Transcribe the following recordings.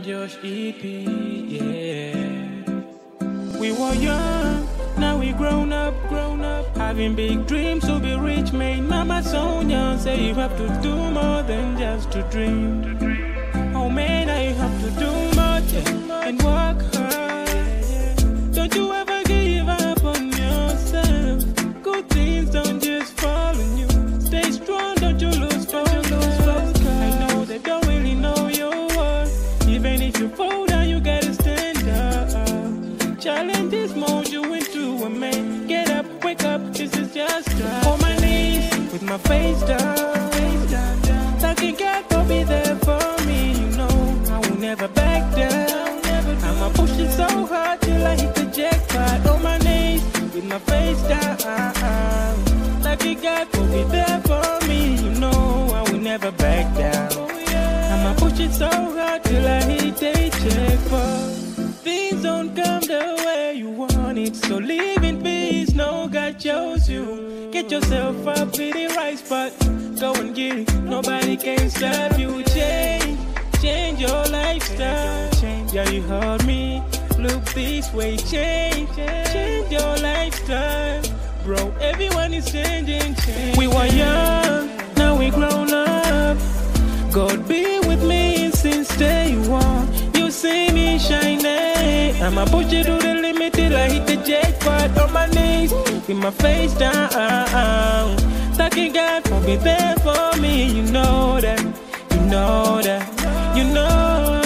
Josh EP, yeah. We were young, now we grown up, having big dreams to be rich, made mama so young, say you have to do more than just to dream. Oh man, now you have to do much and work hard. Don't you ever give up on yourself. Good things don't just fall on you. Stay strong, don't you lose focus. I know they don't really know your worth. Even if you fall down, you gotta stand up. Challenges mold you into a man. Get up, wake up, this is just time. On my knees, with my face down. Thanking God for be there for me. You know I will never back down. I'ma push it so hard till I hit the jackpot. On my knees, with my face down. Thanking God for be there for me. You know I will never back down. I'ma push it so hard till I hit the jackpot. Things don't come the way you want it, so live in peace. No, God chose you. Get yourself up in the right spot. Go and get it. Nobody can stop you. Change your lifestyle. Yeah, you heard me. Look this way. Change your lifestyle. Bro, everyone is changing. We were young, now we grown up. God be with me since day one. You see me shining. I'ma push it to the limit till I hit the jackpot. On my knees, with my face down. Thanking God for be there for me. You know that, you know that, you know.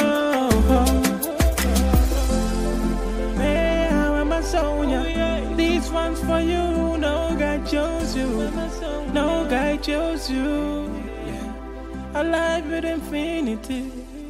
Man, I'm a Sonia. This one's for you. No God chose you. No God chose you. A life with infinity.